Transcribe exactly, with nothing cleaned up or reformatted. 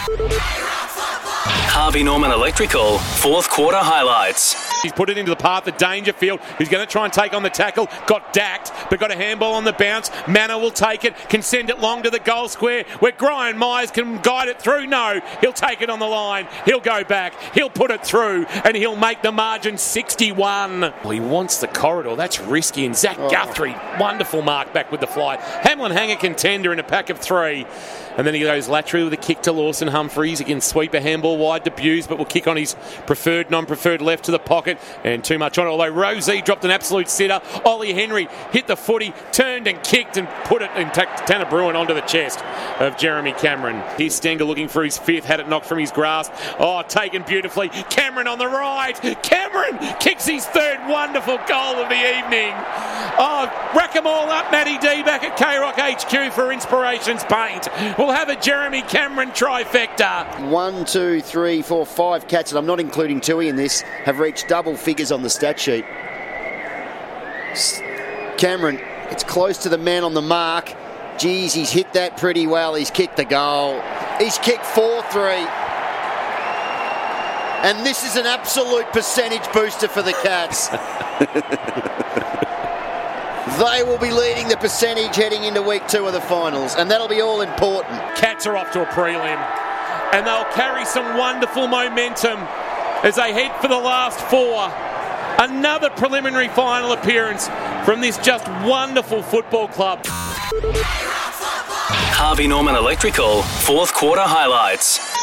Harvey Norman Electrical, fourth quarter highlights. He's put it into the path of Dangerfield, who's going to try and take on the tackle. Got dacked, but got a handball on the bounce. Manor will take it, can send it long to the goal square, where Brian Myers can guide it through. No, he'll take it on the line. He'll go back. He'll put it through, and he'll make the margin sixty-one. Well, he wants the corridor. That's risky. And Zach oh. Guthrie, wonderful mark back with the fly. Hamlin Hanger contender in a pack of three. And then he goes laterally with a kick to Lawson Humphreys. He can sweep a handball wide to Buse, but will kick on his preferred, non-preferred left to the pocket. And too much on it. Although Rosie dropped an absolute sitter. Ollie Henry hit the footy, turned and kicked and put it in Tanner Bruin onto the chest of Jeremy Cameron. Here's Stenger looking for his fifth. Had it knocked from his grasp. Oh, taken beautifully. Cameron on the right. Cameron kicks his third wonderful goal of the evening. Oh, rack them all up, Matty D, back at K-Rock H Q for Inspirations Paint. We'll have a Jeremy Cameron trifecta. One, two, three, four, five cats, and I'm not including Tui in this, have reached double figures on the stat sheet. Cameron, it's close to the man on the mark. Geez, he's hit that pretty well. He's kicked the goal. He's kicked four three. And this is an absolute percentage booster for the Cats. They will be leading the percentage heading into week two of the finals, and that'll be all important. Cats are off to a prelim, and they'll carry some wonderful momentum as they head for the last four. Another preliminary final appearance from this just wonderful football club. Harvey Norman Electrical, fourth quarter highlights.